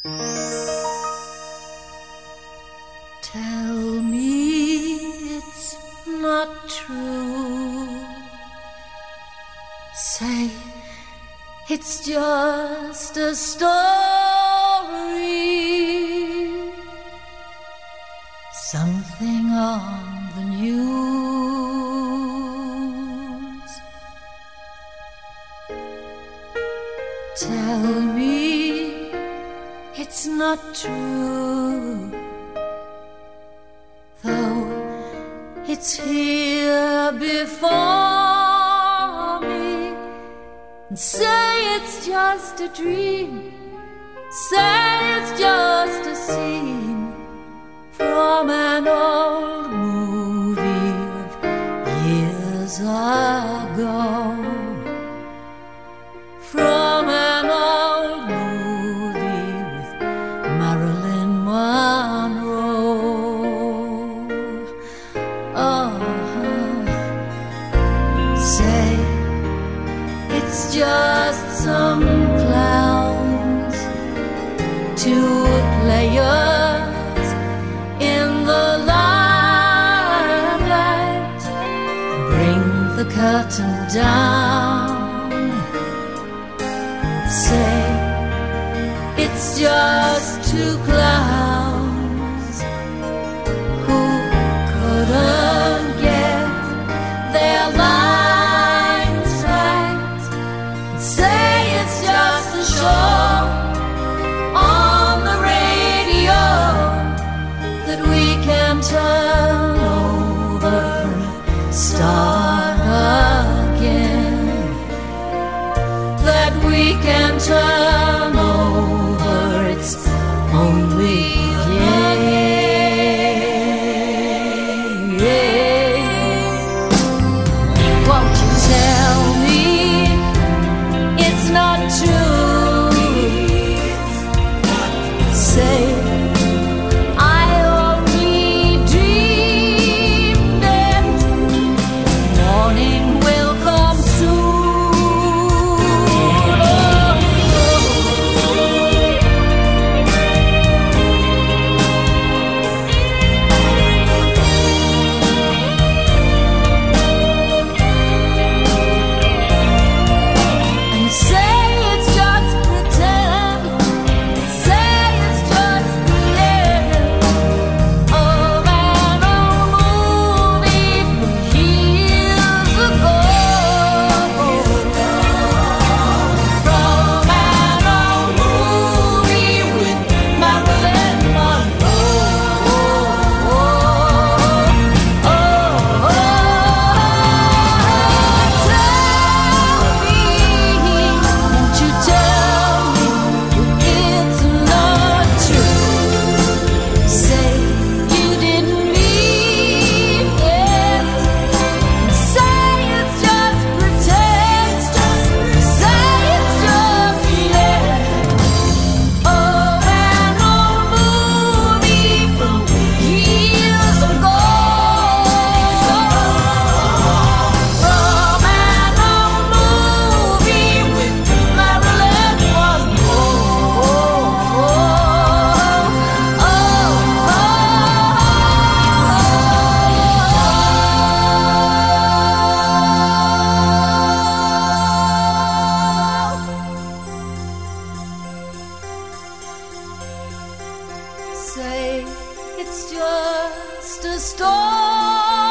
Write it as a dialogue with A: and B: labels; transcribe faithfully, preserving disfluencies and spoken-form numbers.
A: Tell me it's not true. Say it's just a story. Something on the news. Tell me it's not true, though it's here before me. And say it's just a dream. Say it's just a scene from an old movie of years ago. From an old movie with Marilyn Monroe. Oh, say it's just some clowns, two players in the limelight. Bring the curtain down. Say it's just two clowns who couldn't get their lines right. Say it's just a show on the radio that we can turn over and start again. That we can turn over, it's only game. Won't you tell me it's not true? Say I only dreamed it. Morning will come soon. And say it's just pretend. Say it's just the end of an old movie from years ago. From an old movie with Marilyn Monroe. Oh, tell me, won't you tell me it's not true? Say you didn't mean it. Say it's just pretend. Say it's just the end of an old movie from years ago. From an old movie with Marilyn Monroe. Say it's just a story.